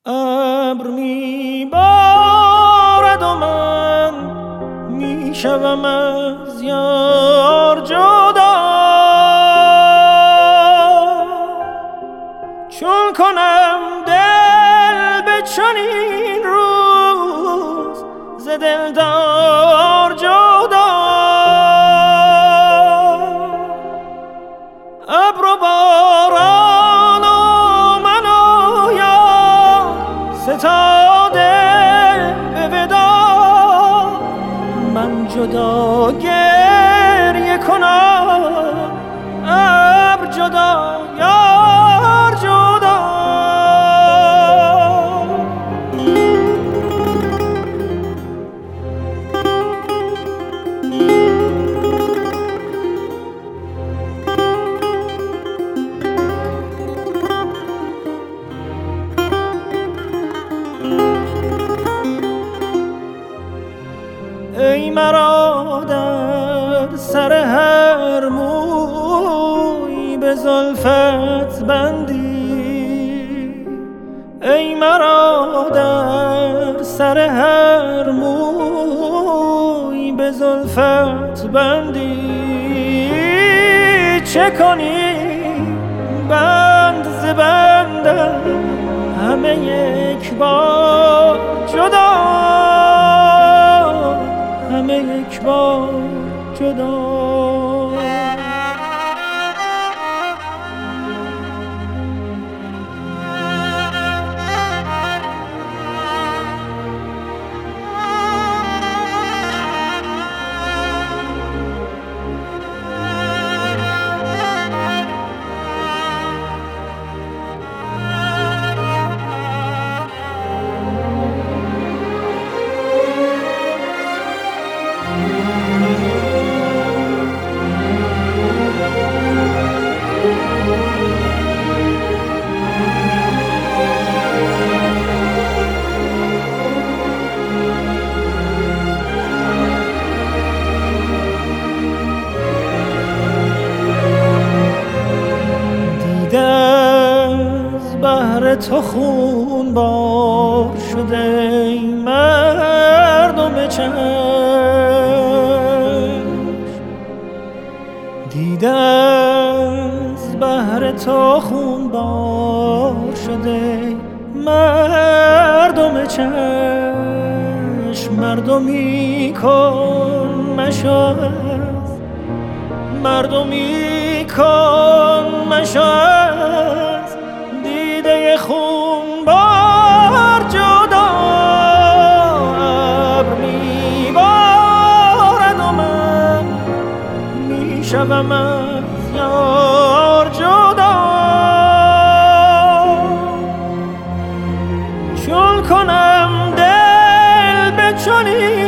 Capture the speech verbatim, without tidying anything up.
ابر میبارد و من میشوم از یار جدا، چون کنم دل به چنین روز ز دلدار جدا. ابر و باران و من و یار ستاده به ودا، من جدا گریه کنم ابر جدا یار جدا. ای مرا در سر هر موی به زلفت بندی، ای مرا در سر هر موی به زلفت بندی، چه کنی بند ز بندم همه یک بار جدا، همه یک بار جدا. بهر تو خون بار شده ای مردم چشم، دیده از بهر تو خون بار شده ای مردم چشم، مردمی کن مشاز، مردمی کن مشاز، دیده خون بار جدا. ابر میبارد و من میشوم از یار جدا، چون کنم دل به چنین